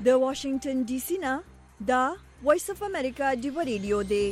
د واشنگټن ډي سي نه دا وایس اف امریکا دی ریډیو دی.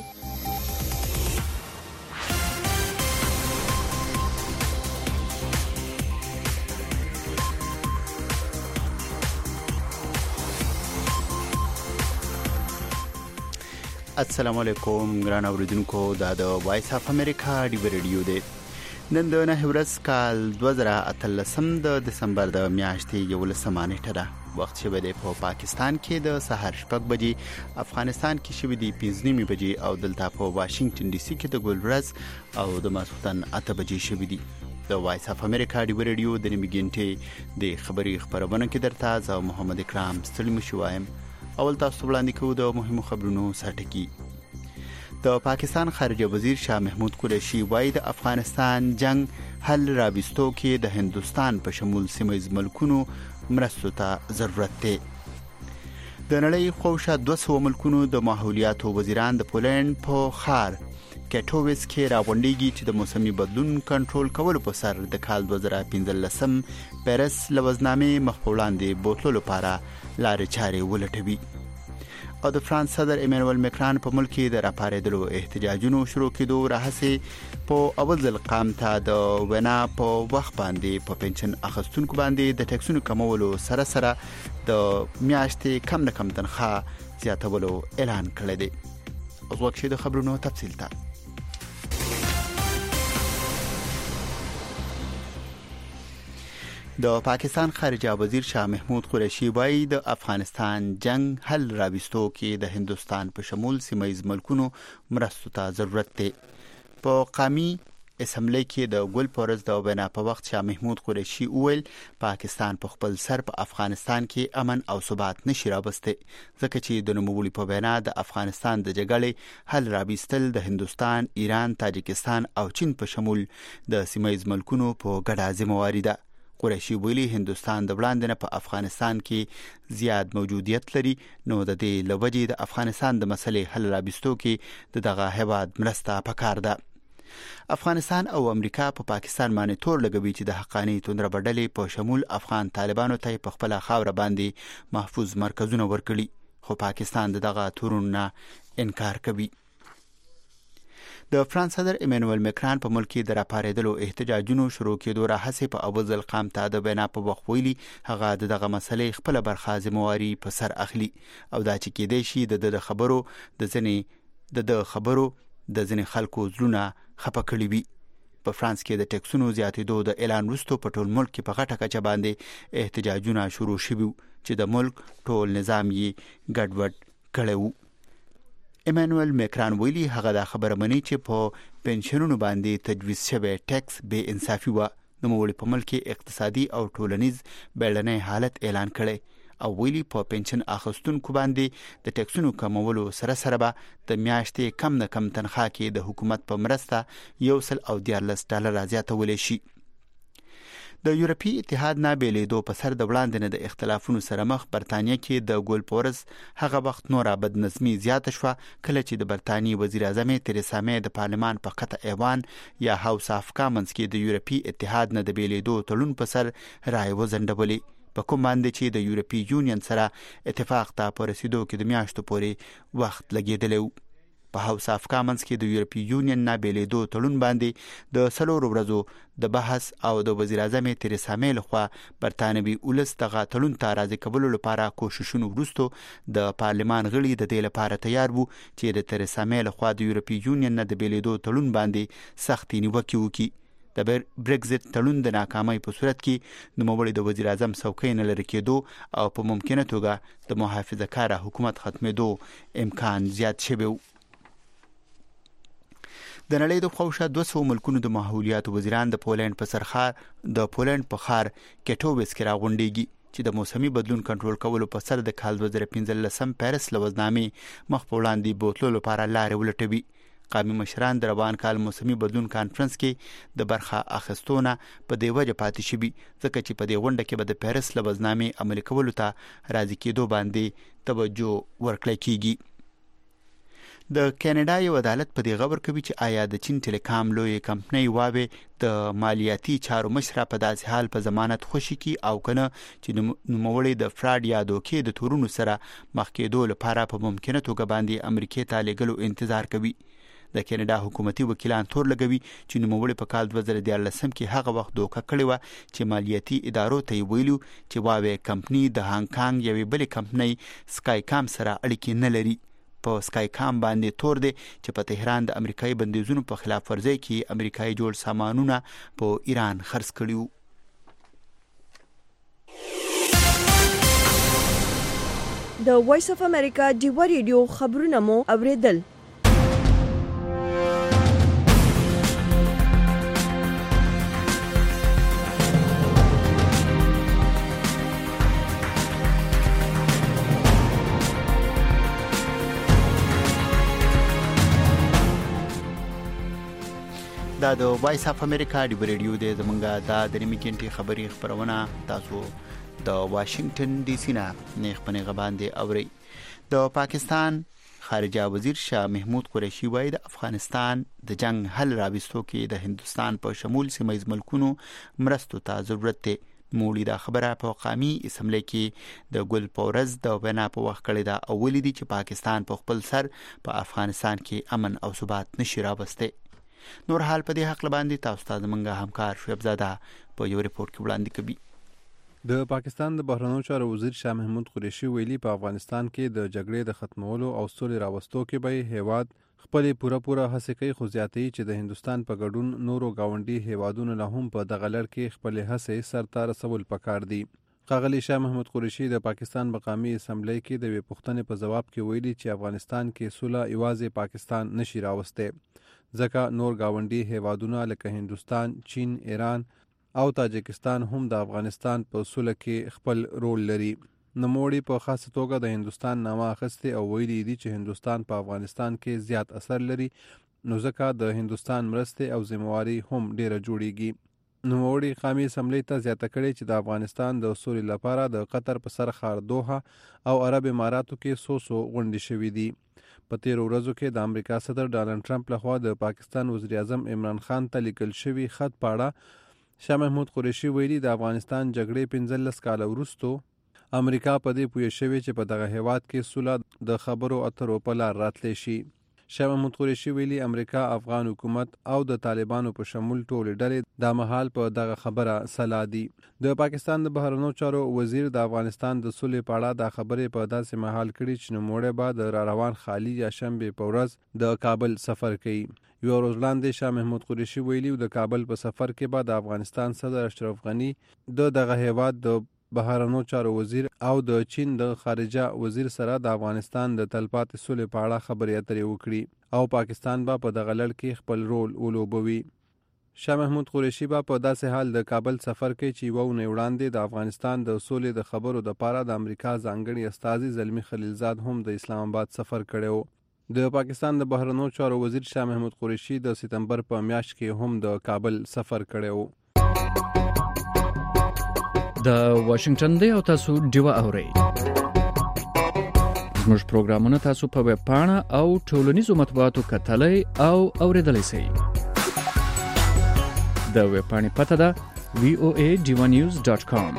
السلام علیکم ګران اوریدونکو، دا د وایس اف امریکا دی ریډیو دی. نن د 9 ورځ کال 2013 د دسمبر د میاشتې 11 نیټه ده. وخت شوی دی په پاکستان کې د سحر 6 بجې، افغانستان کې شوی دی 5 بجې او دلته په واشنگټن ډي سي کې د ګل ورځ او د ماسختن 8 بجې شوی دی. د وایس اف امریکا دی ریډیو د نیمګنټې د خبري خبرونه کې درته زه محمد اکرام ستړي مشوایم. اول تاسو وړاندې کوو د مهمو خبرونو سرټکی. د پاکستان خارجه وزیر شاه محمود قریشي وایي د افغانستان جنگ حل رابطو کې د هندستان په شمول سیمه‌ییز ملکونو مرستو ته ضرورت دی. د نړۍ خوښه 200 ملکونو د ماحولیاتو وزیران د پولند په خار کټوویس کې راغونډيږي چې د موسمي بدلون کنټرول کولو په سر د کال 2015 پیرس لوزنامې مخ په وړاندې بوتلو لپاره لارې چارې ولټوي. او د فرانس صدر ایمانوئل مکران په ملک کې د راپارېدلو احتجاجونو شروع کېدو راهسې په اول ځل قام ته د وینا په وخت باندې په پنشن اخیستونکو باندې د ټکسونو کمولو سره سره د میاشتې کم نه کم تنخواه زیاتولو اعلان کړی دی. اوس وخت د خبرونو تفصیل ته. د پاکستان خارجه وزیر شاه محمود قریشي وایي د افغانستان جنگ حل رابطو کې د هندستان په شمول سیمه‌ییز ملکونو مرستو ته ضرورت دی. په قومي اسمبلی کې د ګل پورز د وینا په وخت شاه محمود قریشي وویل پاکستان په خپل سر په افغانستان کې امن او ثبات نشي راوسته، ځکه چې د نوموړي په وینا د افغانستان د جګړې حل راوستل د هندستان، ایران، تاجکستان او چین په شمول د سیمه‌ییز ملکونو په ګډه ذمہواری ده. قریشي ویلي هندستان د وړاندې نه په افغانستان کې زیات موجودیت لري، نو د دې لوجې د افغانستان د مسلې حل رابطو کې دغه هیواد مرسته پکار ده. افغانستان او امریکا په پاکستان باندې تور لګوي چې د حقانی توندره بدلې په شمول افغان طالبانو ته په خپل خاور باندې محفوظ مرکزونه ورکړي، خو پاکستان دغه تورونه انکار کوي. د فرانس صدر ایمانوئل مکران په ملک کې د راپارېدلو احتجاجونو شروع کېدو راهسې په اول ځل قام ته د وینا په وخت ویلي هغه دغه مسلې خپل برخه ذمہواری په سر اخلي او دا چې کېدای شي د خبرو د ځینې خلکو زړونه خپه کړي وي. په فرانس کې د ټکسونو زیاتېدو د اعلان وروسته په ټول ملک کې په غټه کچه باندې احتجاجونه شروع شوي چې د ملک ټول نظام یې ګډوډ کړی و. ایمانوئل مکران ویلي هغه دا خبره مني چې په پنشنونو باندې تجویز شوی ټیکس بے انصافي و. نوموړي په ملک کې اقتصادي او ټولنیز بیړنی حالت اعلان کړي او ویلي په پنشن اخیستونکو باندې د ټیکسونو کمولو سره سره به د میاشتې کم نه کم تنخواه کې د حکومت په مرسته $114 زیاتولی شي. د یورپی اتحاد نه بیلیدو په سر د وړاندې نه د اختلافونو سره مخ برتانیه کې د ګل پورز هغه وخت نوره بدنظمي زیاته شوه کله چې د برتانیې وزیر اعظم تریسا مې د پارلمان په قطع ایوان یا هاوس اف کامنز کې د یورپی اتحاد نه د بیلیدو تړون په سر رائے وځنډولې، په کوم باندې چې د یورپی یونین سره اتفاق ته په رسیدو کې د میاشتو پورې وخت لګیدلی و. په هاوس اف کامنز کې د یورپی یونین نه بیلیدو تړون باندې د 4 ورځو د بحث او د وزیر اعظم تریسا مې لخوا برتانوي ولس دغه تړون ته راضي کولو لپاره کوششونه وروسته د پارلمان غړي د دې لپاره تیار وو چې د تریسا مې لخوا د یورپی یونین نه د بیلیدو تړون باندې سختي نیوکه وکړي. د برگزیت تړون د ناکامۍ په صورت کې نوموړي د وزیر اعظم څوکۍ نه لرې کېدو او په ممکنه توګه د محافظه کار حکومت ختمېدو امکان زیات شوی و. د نړۍ د خوښه 200 ملکونو د ماحولیاتو وزیران د پولند په خار کټوویس کې راغونډيږي چې د موسمي بدلون کنټرول کولو په سر د کال 2015 پیرس لوزنامې مخ په وړاندې بوتلو لپاره لارې ولټوي. قومي مشران د روان کال موسمي بدلون کانفرنس کې د برخه اخیستونه په دې وجه پاتې شوي ځکه چې په دې غونډه کې به د پیرس لوزنامې عملي کولو ته راضي کېدو باندې توجه ورکړل کیږي. د کاناډا یو عدالت په دې خبر کوي چې آیا د چین ټیلیکام لوی کمپنۍ واوي د مالیاتي چارو مشره په داسې حال په ضمانت خوشي کی او کنه چې نوموړي د فراډ یا دوکې د تورونو سره مخ کېدو لپاره په ممکنه توګه باندې امریکای ته لګلو انتظار کوي. د کاناډا حکومتي وکیلان تور لګوي چې نوموړي په کال 2013 کې هغه وخت دوکه کړې و چې مالیاتي ادارو ته ویلو چې واوي کمپنۍ د هانګ کانګ یوې بلې کمپنۍ سکای کام سره اړیکې نه لري. په سکای کام باندې تور دی چې په تهران د امریکایي بندیزونو په خلاف ورزي کې امریکایي جوړ سامانونه په ایران خرڅ کړیو. د وایس اف امریکا ډیوا ریډیو خبرونه مو اوریدل. دا د وایس اف امریکا ډیوا ریډیو د زمونږه د نیمه ګنټې خبري خبرونه تاسو د واشنگټن ډي سي نه نیغ پنه باندې اوري. د پاکستان خارجه وزیر شاه محمود قریشي وایي د افغانستان د جنگ حل راوستو کې د هندستان په شمول سیمایي ملکونو مرستو ته ضرورت دی. مولی دا خبره په قومي اسمبلی کې د ګل پورز د وینا په وخت کړی دا اولی دی چې پاکستان په خپل سر په افغانستان کې امن او ثبات نشي راوسته. نور حال په دې حق باندې تاسو ته زمونږ همکار شعیب زاده په یو ریپورت کې وړاندې کوي. د پاکستان د بهرنیو چارو وزیر شاه محمود قریشي ویلي په افغانستان کې د جګړې د ختمولو او سولې راوستو کې به هیواد خپل پوره هڅه کوي، خو زیاتې چې د هندستان په ګډون نورو گاونډي هیوادونو له هم په دغه لړ کې خپل هڅې سرته رسول پکار دي. ښاغلي شاه محمود قریشي د پاکستان مقامي اسمبلی کې د یوې پوښتنې په ځواب کې ویلي چې افغانستان کې سوله یوازې پاکستان نشي راوسته، ځکه نور گاونډي هیوادونه لکه هندستان، چین، ایران او تاجکستان هم د افغانستان په سوله کې خپل رول لري. نوموړي په خاصه توګه د هندستان نامه اخیستې او ویلي دي چې هندستان په افغانستان کې زیات اثر لري، نو ځکه د هندستان مرستې او ذمہواری هم ډیره جوړیږي. نوموړي قومي اسمبلی ته زیاته کړې چې د افغانستان د سولې لپاره د قطر په سر ښار دوحه او عرب اماراتو کې څو غونډې شوې دي. په تیرو ورځو کې د امریکا صدر ډانلډ ټرمپ لخوا د پاکستان وزیر اعظم عمران خان ته لیکل شوی خط پاړه شاه محمود قریشي ویلي د افغانستان جګړې 15 کال وروسته امریکا په دې پوه شوی چې په دغه هیواد کې سوله د خبرو اترو په لار راتلی شي. شاه محمود قریشي ویلي امریکا، افغان حکومت او د طالبانو په شمول ټولې ډلې د مهال په دغه خبره سلا دي. د پاکستان د بهرنیو چارو وزیر د افغانستان د سولې په اړه د خبرې په داسې مهال کړي چې نوموړی به د روان خالي یا شنبه په ورځ د کابل سفر کوي. یو ورځ وړاندې شاه محمود قریشي ویلي د کابل په سفر کې به د افغانستان صدر اشرف غني دغه هیواد د بهرنیو چارو وزیر او د چین د خارجه وزیر سره د افغانستان د تلپاتې سولې په اړه خبرې اترې وکړي او پاکستان به په دغه لړ کې خپل رول ولوبوي. شاه محمود قریشي به په داسې حال د کابل سفر کوي چې یوه اونۍ وړاندې د افغانستان د سولې د خبرو دپاره د امریکا ځانګړي استازي زلمي خلیلزاد هم د اسلام آباد سفر کړی و. د پاکستان د بهرنیو چارو وزیر شاه محمود قریشي د سپتمبر په میاشت کې هم د کابل سفر کړی و. د واشنگټن دی او تاسو ډیوا اورئ. زموږ پروګرامونه تاسو په ویب پاڼه او ټولنیزو مطبوعاتو کتلای او اوریدلای شئ. د ویب پاڼې پته ده voadivanews.com.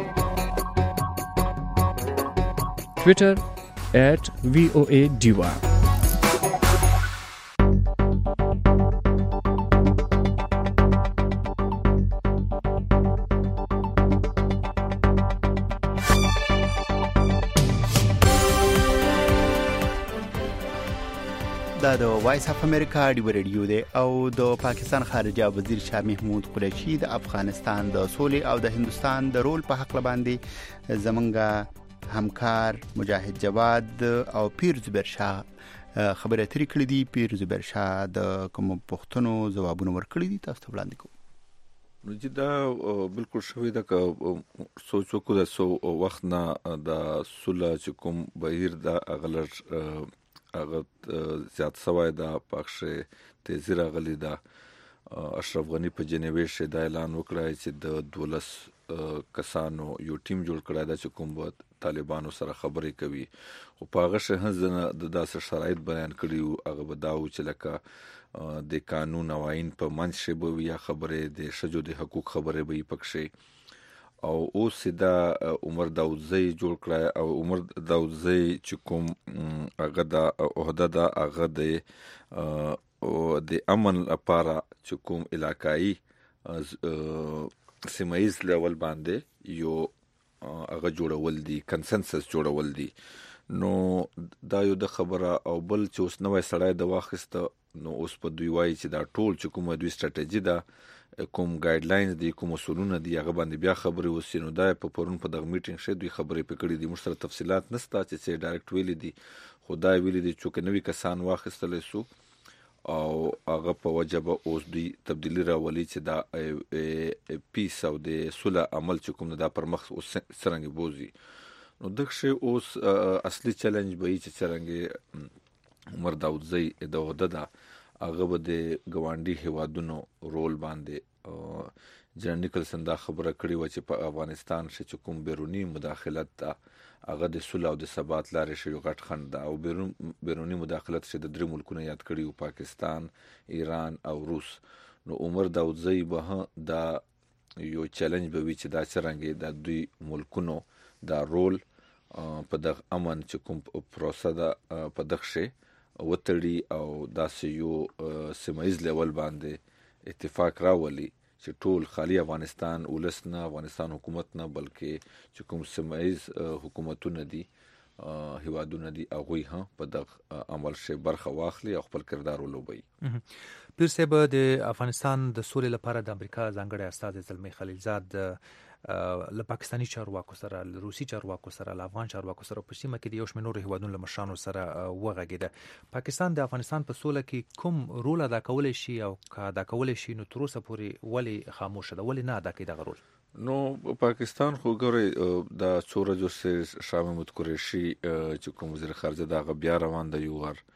Twitter @voadiva. دا د وایس اف امریکا ډیوا ریډیو دی او د پاکستان خارجه وزیر شاه محمود قریشي د افغانستان د سولې او د هندستان د رول په حق باندې زمونږ همکار مجاهد جواد او پیر زبیر شاه خبرې اترې کړې دي. پیر زبیر شاه د کوم پوښتنو ځوابونه ورکړي دي، تاسو ته وړاندې کوم. چې دا بالکل شوی ده که سوچ وکړو د سو وخت نه د سوله چې کوم بهیر د اغلر هغه زیات سوای دا پخشه تیزی راغلی دا اشرف غنی په جنیوي شه دا اعلان وکړای چې د 12 کسانو یو ټیم جوړ کړی دا چې کوم به طالبانو سره خبرې کوي او په هغه شه د داسې شرایط بیان کړي هغه به دا و چې لکه د قانون او آئین په منځ شه به یا خبرې د شجو د حقوق خبرې به پکښې او اوس دا عمر داودزی جوړ کړی او عمر داودزی چې کوم هغه د عہده دا هغه د امن لپاره چې کوم علاقائی سیمایز لیول باندې یو هغه جوړول دي کنسنسس جوړول دي نو دا یو د خبره او بل چې اوس نوې سړی د واخیسته نو اوس په دوی وایي چې دا ټول چې کومه دوی سټریټجی ده کوم ګایډ لاینز دي کوم اصولونه دي هغه باندې بیا خبرې وسی نو دا په پرون په دغه میټینګ شه دوی خبرې پکړې دي مشترک تفصيلات نسته چې ډایرکټ ویلي دي خدای ویلي دي چې نوې کسان واخیستل سو او هغه په وجبه اوس دوی تبدیلی راولي چې دا پیس او د صلح عمل چې کوم دا پر مخ څنګه بوزي نو دغه اوس اصلي چیلنج به چې څنګه عمر داودزی د عہده دا هغه به د ګوانډي هیوادونو رول باندې جنرال نیکلسن دا خبره کړې و چې په افغانستان چې کوم بیرونی مداخلت دا هغه د صلح او د ثبات لارې شی غټ خند دا او بیرونی مداخلت چې د درې ملکونو یاد کړي پاکستان ایران او روس نو عمر داودزی به دا یو چیلنج به وي چې دا څنګه د دوی ملکونو دا رول په دغه امن چې کوم پروسه دا په دغه شی وتړي او داسې یو سیمایز لیول باندې اتفاق راولي چې ټول خالی افغانستان ولسنه افغانستان حکومت نه بلکې چې کوم سیمایز حکومتونه دي هیوادونه دي هغه هم په دغه عمل شي برخه واخلي او خپل کردار ولوبي پیر صاحب د افغانستان د سولې لپاره د امریکا ځانګړی استاد زلمی خلیلزاد له پاکستانی چارواکو سره له روسي چارواکو سره له افغان چارواکو سره په سیمه کې د یو شمېر نور هیوادونو له مشرانو سره وغږېده پاکستان د افغانستان په سوله کې کوم رول ادا کولای شي او که ادا کولای شي نو تر اوسه پورې ولې خاموش ده ولې نه ادا کوي دغه رول نو پاکستان خو ګوري د څوره جو سه شاه محمود قریشي چې کوم وزیر خارجه دا بیا روان دی یو غر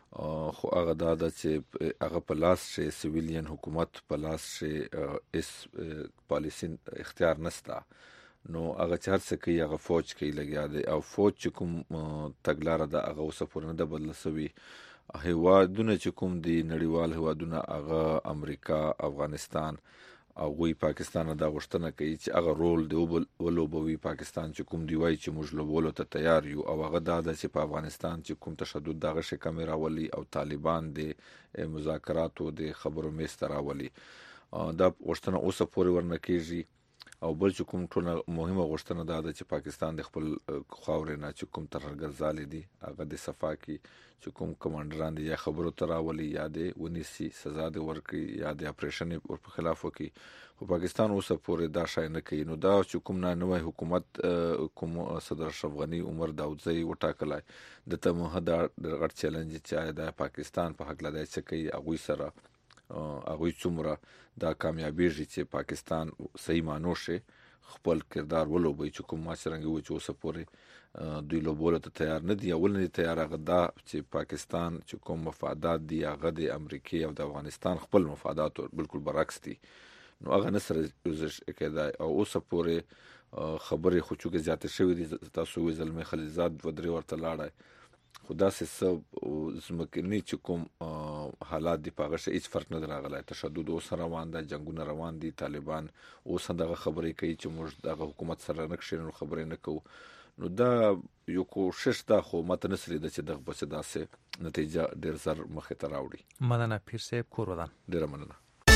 خو هغه دا چې هغه په لاس شي سیویلین حکومت په لاس شي اس پالیسی اختیار نستا نو هغه چار څه کوي هغه فوج کوي لګیا دی او فوج چې کوم تګلار ده هغه اوس پورې نه بدل سوي هیوادونه چې کوم دی نړیوال هیوادونه هغه امریکا افغانستان او وی پاکستان دا غوښتنه کوي چې هغه رول دی ولوبوي پاکستان چې کوم دی وای چې موږ لوبولو ته تیار یو او هغه دا چې په افغانستان چې کوم تشدد دغه شي کیمرا ولي او طالبان دی مذاکرات او د خبرو میستر راولي دا غوښتنه اوس پورې ورنه کیږي او بل چې کوم ټول مهمه غوښتنه ده چې پاکستان د خپل خاورې نه چې کوم ترهګرزالي دي هغه د صفاکي چې کوم کمانډران دي یا خبرو تراولي یا د ونیسي سزا د ورکي یا د اپریشن پر خلاف وکي خو پاکستان اوس پورې دا شای نه کوي نو دا چې کوم نه نوې حکومت کوم صدر اشرف غنی عمر داودزی وټاکلای د تمه دا غټ چیلنج چې د پاکستان په حق لدای چې کوي هغه سره هغه څومره دا کامیابی چې پاکستان صحیح مانو شي خپل کردار ولوبي چې کوم ماشرنګ و چې اوس پورې دوی لوبولو ته تیار نه دي اول نه تیار غدا چې پاکستان چې کوم مفادات دي هغه د امریکای او د افغانستان خپل مفادات بالکل برعکس دي نو هغه نسره یوزش کېدای او اوس پورې خبرې خو چې زیاته شوې دي تاسو وی زلمی خلیلزاد ودرې ورته لاړای خدا سه زمکنی چې کوم حالات دی پاغه هیڅ فرق نه راغلی تشدد اوس روان ده جنگونه روان دي طالبان اوس دغه خبرې کوي چې موږ دغه حکومت سره نه کښینو خبرې نه کوو نو دا یو کوشش ده خو ماته نسلی ده چې دغه بچ داسې نتیجه ډیر زر مخې ته راوړي مننه پیر صاحب کور ودان ډیر مننه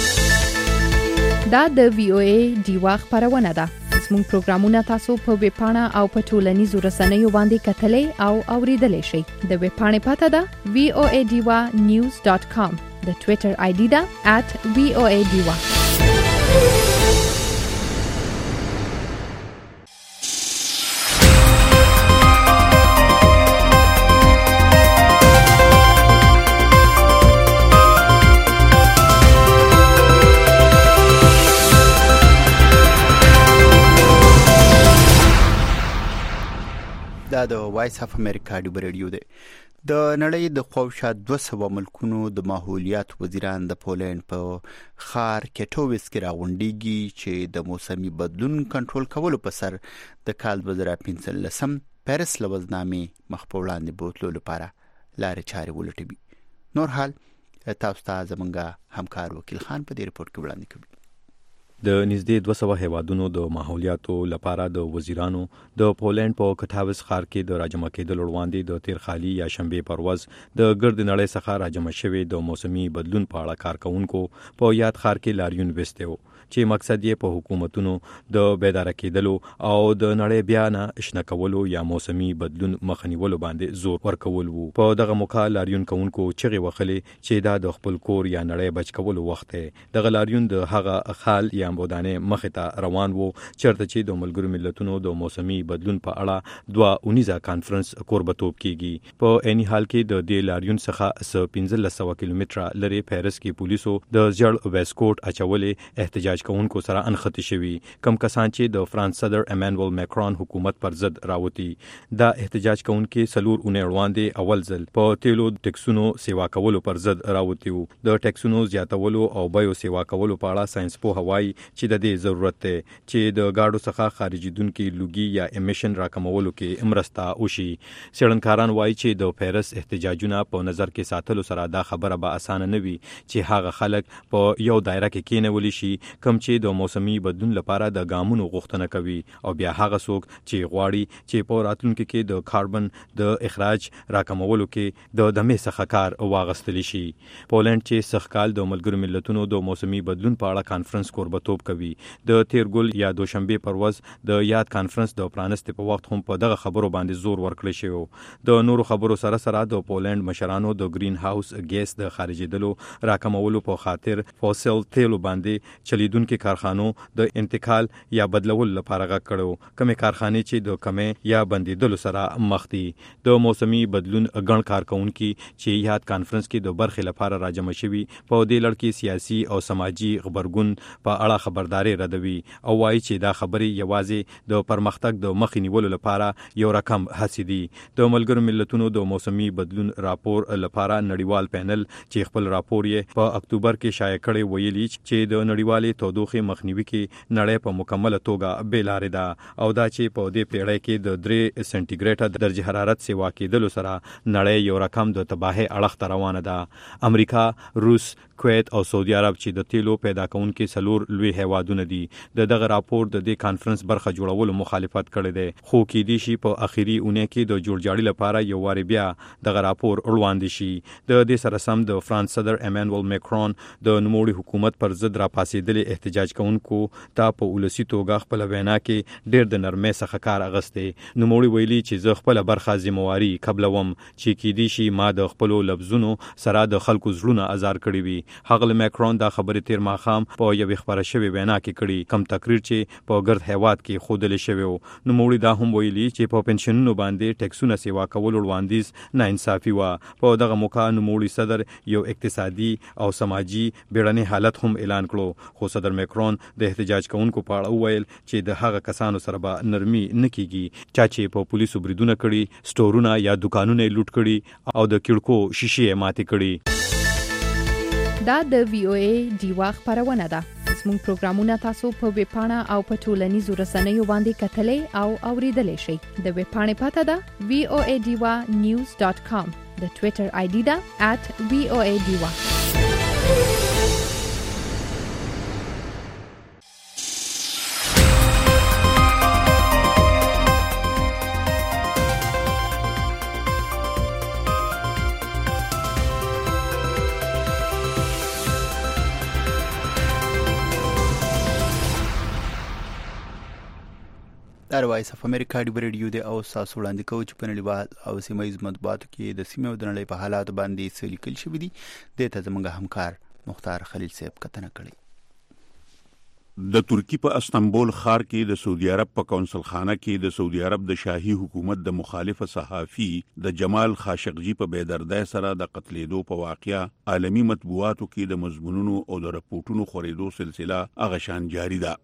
دا د وی او ای دیوا خبرونه ده زموږ پروګرامونه تاسو په ویب پاڼه او په ټولنیزو رسنیو باندې کتلې او اوریدلای شئ د ویب پاڼې پته ده voadiwa.news.com د ټوئیټر آی ډي ده @voadiwa دا د وایس اف امریکا ډیو ریډیو دی د نړۍ د خواوشا 200 ملکونو د ماحولیات وزیران د پولند په خار کټوویس کې راغونډيږي چې د موسمي بدلون کنټرول کولو په سر د کال 2015 پاریس لوزنامې مخ په وړاندې بوتلو لپاره لارې چارې ولټوي. نور حال تاسو ته زمونږ همکار وکیل خان په دې رپورت کې وړاندې کوي. د نږدې 200 هیوادونو د ماحولیاتو لپاره د وزیرانو د پولند په کټاویس ښار کې د راجمع کېدلو وړاندې د تیر خالي یا شنبه پر ورځ د ګرد نړۍ څخه راجمع شوی د موسمي بدلون په اړه کارکونکو په یاد ښار کې لاریون وستیو چې مقصد یې په حکومتونو د بیدار کېدلو او د نړۍ بیا نه شنه کولو یا موسمي بدلون مخنیولو باندې زور ورکول وو. په دغه موقع لاریون کوونکو چغې وخلې چې دا د خپل کور یا نړۍ بچ کولو وخت دی. دغه لاریون د هغه خال یا بودانه مخه ته روان وو چرته چې د ملګرو ملتونو د موسمي بدلون په اړه 2 کانفرنس کوربتوب کیږي. په اني حال کې د دې لاریون څخه 1500 کیلومتره لري پیرس کې پولیسو د ځړ ویسکوټ اچولې احتجاج کوونکو سره انختی شوی. کم کسان چې د فرانس صدر امانوئل ماکرون حکومت پر ضد راوتی دا احتجاج کوونکو سلور اونۍ وړاندې اول ځل په تیلو ټیکسونو سیوا کولو پر ضد راوتی وو. د ټیکسونو زیاتولو او بایو سیوا کولو په اړه ساينس په هوای چې د دې ضرورت دی چې د گاډو څخه خارجیدونکو لوګي یا امیشن راکمولو کې امرسته وشي. څېړنکاران وایي چې د پیرس احتجاجونه په نظر کې ساتلو سره دا خبره به اسانه نه وي چې هغه خلک په یو دایره کې کېنول شي کوم چې د موسمي بدلون لپاره د ګامونو غوښتنه کوي او بیا هغه څوک چې غواړي چې په راتلونکي کې د کاربن د اخراج راکمولو کې د دمې څخه کار واغستل شي. پولند چې سخکال د ملګرو ملتونو د موسمي بدلون په اړه کانفرنس کوربتوب کوي. د تیرګل یا دوشنبه پر ورځ د یاد کانفرنس د پرانستې په وخت هم په دغه خبرو باندې زور ورکړی شو. د نورو خبرو سره سره د پولند مشرانو د گرین هاوس ګیس د خارجیدلو راکمولو په خاطر فوسیل تیلو باندې چلیدونکو کارخانو د انتقال یا بدلول لپاره غږ کړو. کومه کارخانې چې د کمې یا بندیدلو سره مخ دي. د موسمي بدلون ګڼ کارکونکو چې یاد کانفرنس کې د برخې لپاره راجمع شوي په دې لړ کې سیاسي او سماجی خبرګون په اړه خبرداري ردوي او وايي چې دا خبرې یوازې د پرمختګ د مخې نیولو لپاره یو رقم هڅې دي. د ملګرو ملتونو د موسمي بدلون راپور لپاره نړیوال پینل چې خپل راپور یې په اکتوبر کې شایع کړی ویلي چې د نړیوالې تودوخې مخنیوي کې نړۍ په مکمله توګه بیلارې ده او دا چې په دې پیړۍ کې د 3 سنټیګریډ درجه حرارت سیوا کېدلو سره نړۍ یو رقم د تباهي اړخ ته روانه ده. امریکا، روس، کویت او سعودي عرب چې د تیلو پیدا کوونکو سلور لوی هیوادونه دي د دغه راپور د دې کانفرنس برخه جوړولو مخالفت کړی دی. خو کې دي شي په اخیری اونۍ کې د جوړجاړي لپاره یو واری بیا دغه راپور وړاندې شي. د دې سره سم د فرانس صدر امانوئل ماکرون د نوموړي حکومت پر ضد را پاسېدلې احتجاج کوونکو ته په ولسی توګه خپل وینا کې ډېر د نرمۍ څخه کار اغسته. نوموړي ویلي چې زه خپل برخه ذمہواری قبلوم چې کې دي شي ما د خپل لفظونو سره د خلکو زړونه ازار کړی وي. هغه ماکرون دا خبرې تیر ماخام په یو خبره شوی وینا کې کړي کم تقریر چې په ګرد هیواد کې خودل شوی وو. نوموړي دا هم ویلي چې په پنشنونو باندې ټیکسونه سیوا کول وړاندیز ناانصافي و. په دغه موقع نوموړي صدر یو اقتصادي او سماجی بیړنی حالت هم اعلان کړو. خو صدر ماکرون د احتجاج کوونکو په اړه ویل چې د هغه کسانو سره به نرمي نه کیږي چې په پولیسو بریدونه کړي، سټورونه یا دکانونه لوټ کړي او د کړکو شیشې ماتې کړي. دا د VOA ډیوا خبرونه ده. زموږ پروګرامونه تاسو په ویب پاڼه او په ټولنیزو رسنیو باندې کتلای او اوریدلای شئ. د ویب پاڼې پته ده voadiwa.news.com. د ټوئیټر آی ډي ده @voadiwa. دا وایس اف امریکا دی ریډیو دی او تاسو وړاندې کوي چې په نړیوال او سیمایي مطبوعاتو کې د سیمې او د نړۍ په حالات باندې څه لیکل شوی دي. د ته زموږ همکار مختار خلیل صاحب کتنه کړې. د ترکی په استنبول ښار کې د سعودي عرب په کونسل خانه کې د سعودي عرب د شاهي حکومت د مخالف صحافي د جمال خاشقجي په بېدردۍ سره د قتلېدو په واقعیا عالمي مطبوعاتو کې د مضمونونو او د راپورټونو خورېدو سلسله هغه شان جاری ده.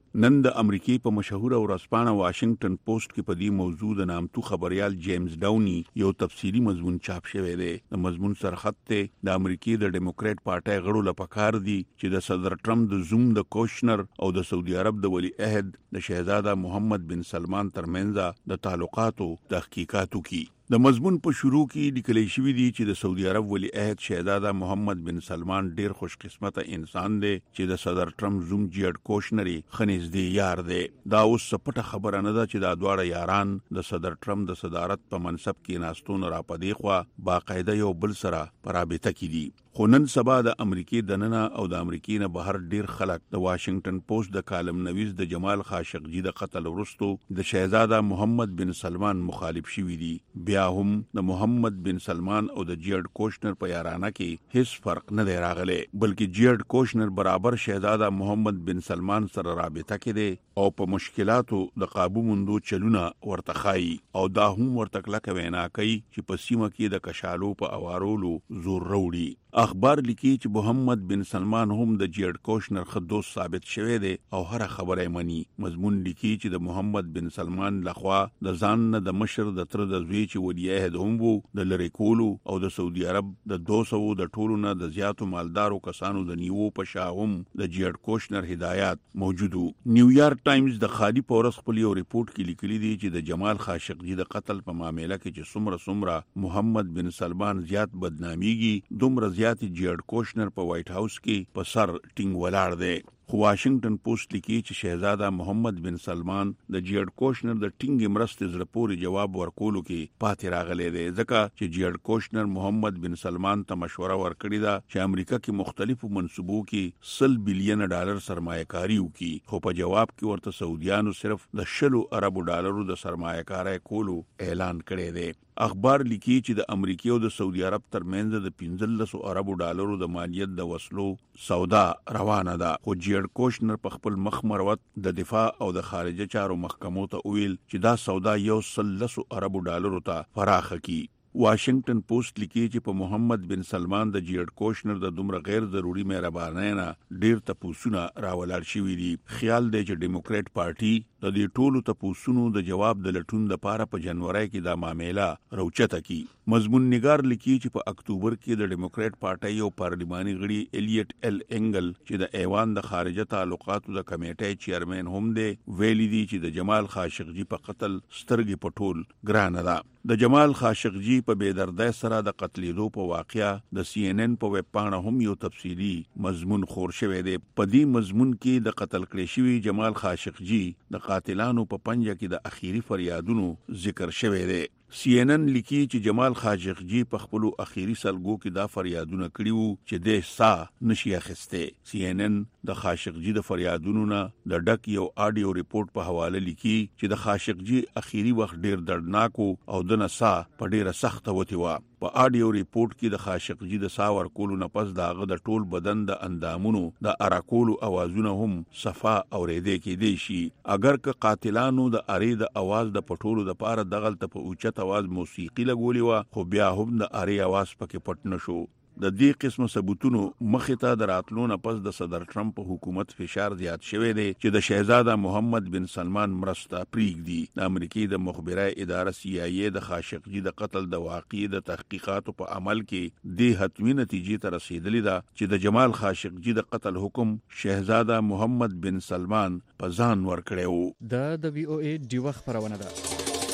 نن د امریکای په مشهور ورځپاڼه واشنگټن پوسټ کې په دې موضوع د نامتو خبريال جیمز ډاونی یو تفصیلی مضمون چاپ شوی دی. د مضمون سرخط ته د امریکای د ډیموکرات پارټي غړو لپاره دي چې د صدر ټرمپ د زوم د کوشنر او د سعودي عرب د ولی عہد د شهزاده محمد بن سلمان ترمنځ د تعلقاتو تحقیقاتو کی. د مضمون په شروع کې لیکل شوی دی چې د سعودي عرب ولی عہد شهزاده محمد بن سلمان ډیر خوش قسمت انسان دی چې د صدر ټرمپ زوم جیرد کوشنر خنیز دی یار دی. دا اوس سپټه خبره نه ده چې دا دواړه یاران د صدر ټرمپ د صدارت په منصب کې ناستون را پدې خو باقاعده یو بل سره پرابطه کې دي. خو نن سبا د امریکای دننه او د امریکای نه بهر ډیر خلک د واشنگټن پوسټ د کالم نویس د جمال خاشقجی د قتل وروسته د شهزاده محمد بن سلمان مخالف شوی دي. بیا هم د محمد بن سلمان او د جیرد کوشنر په یارانه کې هیڅ فرق نه دی راغلی، بلکې جیرد کوشنر برابر شهزاده محمد بن سلمان سره رابطه کې دی او په مشکلاتو د قابو موندو چلونه ورته خایي او دا هم ورته کلکه وینا کوي چې په سیمه کې د کشالو په اوارولو زور وروړي. اخبار لیکي چې محمد بن سلمان هم د جیرد کوشنر خدوس ثابت شوی دی او هر خبره مني. مضمون لیکي چې د محمد بن سلمان لخوا د ځان نه د مشر د تر د زوی چې ولی عہد هم وو د لری کولو او د سعودي عرب د 200 د ټولو نه د زیاتو مالدارو کسانو د نیوو په شاهم د جیرد کوشنر هدایات موجودو. نیویارک ټایمز د خالی پورس خپل یو ریپورت کې لیکلي دی چې د جمال خاشقجی د قتل په معاملې کې چې څومره محمد بن سلمان زیات بدناميږي دومره زیات جیرد کوشنر په وایټ هاوس کې په سر ټینګ ولاړ دی. خو واشنگټن پوسټ لیکي چې شهزاده محمد بن سلمان د جیرد کوشنر د ټینګ مرستې زړه پورې جواب ورکولو کې پاتې راغلی دی، ځکه چې جیرد کوشنر محمد بن سلمان ته مشوره ورکړې ده چې امریکا کې مختلفو منصوبو کې 100 بلین ډالر سرمایه‌کاري وکړي، خو په جواب کې ورته سعودیانو صرف د 60 ارب ډالرو د سرمایه‌کاري کولو اعلان کړی دی. اخبار لیکي چې د امریکا او د سعودي عرب ترمنځ د 15 ارب ډالرو د مالیت د وسلو سودا روانه ده. خو جیرد کوشنر په خپل مخ مروت د دفاع او د خارجه چارو محکمو ته ویل چې دا سودا 100 ارب ډالرو ته فراخه کی. واشنگټن پوسټ لیکي چې په محمد بن سلمان د جیرد کوشنر د دومره غیر ضروري مهربانۍ نه ډیر تپوسونه راولار شوي دي. خیال دی چې ډیموکرات پارټي د دې ټولو تپوسونو د جواب د لټون لپاره په جنوري کې دا معاملې روچته کی. مضمون نگار لیکي چې په اکتوبر کې د ډیموکرات پارټي او پارلماني غړي الیټ ال انګل چې د ایوان د خارجه تعلقاتو د کمیټې چیرمن هم دی ویلي دي چې د جمال خاشقجی په قتل سترګې پټول ګرانه ده. د جمال خاشقجی په بېدردۍ سره د قتلېدو په واقعیا د سی ان ان په ویب پاڼه هم یو تفصیلی مضمون خور شوی دی. په دې مضمون کې د قتل کړي شوی جمال خاشقجی د قاتلانو په پنجه کې د اخیری فریادونو ذکر شوی دی. سی ان ان لیکي چې جمال خاشقجی په خپل اخیری سلګو کې دا فریادونه کړیو چې د سا نشي اخسته. سی ان ان د خاشقجی د فریادونو نه د ډک یو آډیو ریپورت په حواله لیکي چې د خاشقجی اخیری وخت ډیر دردناک او د نسا په ډیره سخت وتی و. په آډیو ریپورت کې د خاشقجی د سا ورکولو نه پس داغه د ټول بدن د اندامونو د اراکولو اوازونه هم صفا اورېدې کې دی شي. اگر که قاتلانو د اری د आवाज د پټولو د پاره دغلت په اوچت आवाज موسیقي لګولې و، خو بیا هم د اری आवाज پکې پټ نشو. د دې قسم ثبوتونو مخې ته د راتلو نه پس د صدر ټرمپ حکومت فشار زیات شوی دی چې د شهزاده محمد بن سلمان مرسته پریږدي. د امریکای د مخبره اداره سی آی ای د خاشقجی د قتل د واقعي د تحقیقاتو په عمل کې د حتمی نتیجې ته رسیدلی ده چې د جمال خاشقجی د قتل حکم شهزاده محمد بن سلمان په ځان ورکړی وو. د وی او ای ډیوه خبرونه ده.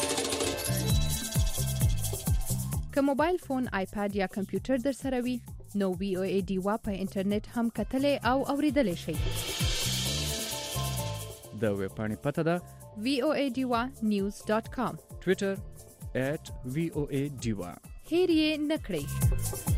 که موبایل فون، آیپاد یا کمپیوټر در سره وي نو وی او ای ډیوا په انټرنیټ هم کتلې او اوریدلې شي. د ویب پاڼې پته ده voadiwa.news.com، ټویټر @voadiwa. هیر یې نکړئ.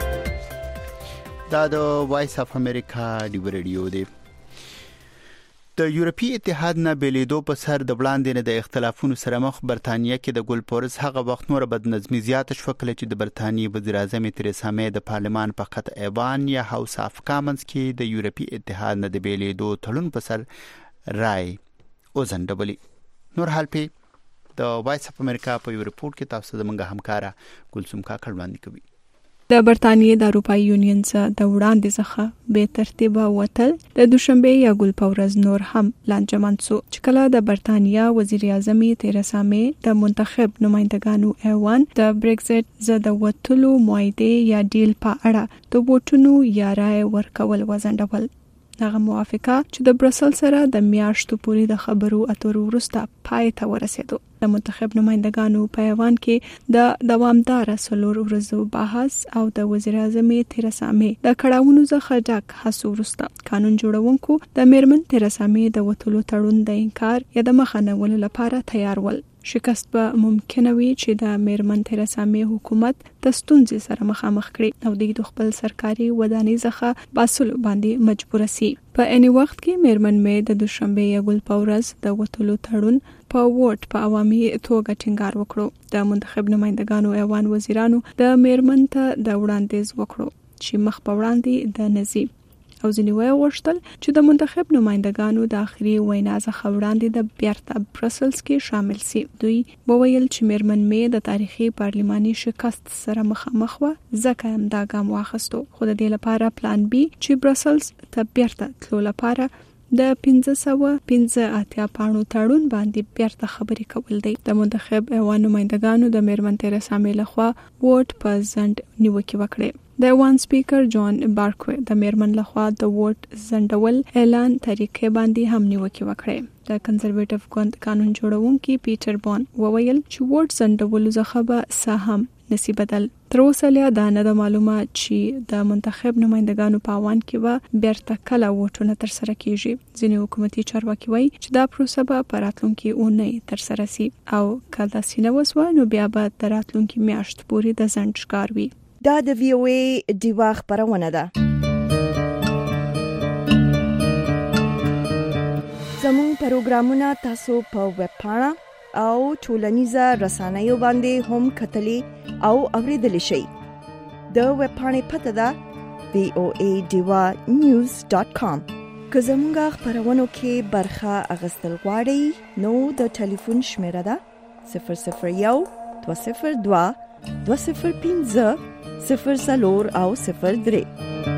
دا د وایس اف امریکا دی ریډیو دی. د یورپی اتحاد نه بیلیدو په سر د وړاندې نه د اختلافونو سره مخ برتانیه کې د ګلپورز هغه وخت نور بدنظمي زیاته شوه کله چې د برتانیې وزیر اعظم تریسا مې د پارلمان په خط ایوان یا هاوس اف کامنز کې د یورپی اتحاد نه د بیلیدو تړون په سر رائے وزندولي. نور حال په د وایس اف امریکا په یو ریپورت کې تاسو د منګه همکارا ګلسوم کاکړ وړاندې کوي. د برتانیې د اروپای یونین څخه د وړاندې څخه به ترتیبه وتل د دوشنبه یا ګل پورز نور هم لانجمن سو چې کله د برتانیې وزیر اعظم تریسا مې د منتخب نمائندګانو ایوان د بریگزټ زده وټلو معاهده یا ډیل په اړه د ووټونو یا رائے ورکول وزندول. هغه موافقه چې د برسل سره د میاشتو پورې د خبرو اترو وروسته پای ته ورسېدو. د منتخب نمائندګانو په ایوان کې د دوامدار سلور ورځو بحث او د وزیر اعظم تریسا مې د کړهونو څخه ډک هڅو وروسته قانون جوړونکو د میرمن تریسا مې د وټلو تړون د انکار یا د مخنیولو لپاره تیار ول. شکست به ممکنه وي چې د میرمن تریسا مې حکومت د ستونزې سره مخامخ کړي او د خپل سرکاري ودانۍ څخه باسلو باندې مجبور سي. په اني وخت کې میرمن مې د دوشنبه یا ګل پورز د وټلو تړون په ووټ په عوامي توګه ټینګار وکړو. د منتخب نمائندګانو ایوان وزیرانو د میرمن ته د وړاندیز وکړو چې مخ په وړاندې د نزي او ځینې وایي غوښتل چې د منتخب نمائندګانو د اخري وینا څخه وړاندې د بیرته برسلز کې شامل سي. دوی وویل چې میرمن مې د تاریخي پارلماني شکست سره مخامخ و ځکه هم دا ګام واخیستو. خو د دې لپاره پلان بي چې برسلز ته بیرته تلو لپاره د 1585 پاڼو تړون باندې بیرته خبرې کول دی. د منتخب ایوان نمائندګانو د میرمن تریسا مې لخوا ووټ په ځنډ نیوکه وکړه. د ایوان سپیکر جان بارکوي د میرمن لخوا د ووټ ځنډول اعلان طریقې باندې هم نیوکه وکړه. د کنزرویټیو ګوند قانون جوړونکي پیټر بون وویل چې ووټ ځنډول څخه به سهم نسی بدل. تر اوسه دا نه معلومه چې د منتخب نمائندګانو په ایوان کې به بیرته کله ووټونه تر سره کیږي. ځینې حکومتي چارواکي وایي چې دا پروسه به په راتلونکي اونۍ تر سره سي او کله سینه وسوه نو بیا به د راتلونکي میاشت پورې د ځنډ ښکار وي. دا د وی او ای دیوا خبرونه ده. زموږ پروګرامونه تاسو په ویب پاڼه او ټولنیزه رسنیو باندې هم کتلی او اوریدلی شئ. د ویب پاڼې پته ده voadiwa.news.com. که زموږ خبرونو کې برخه اخیستل غواړئ نو د ټلیفون شمیره ده 001 202 205 0 او 03.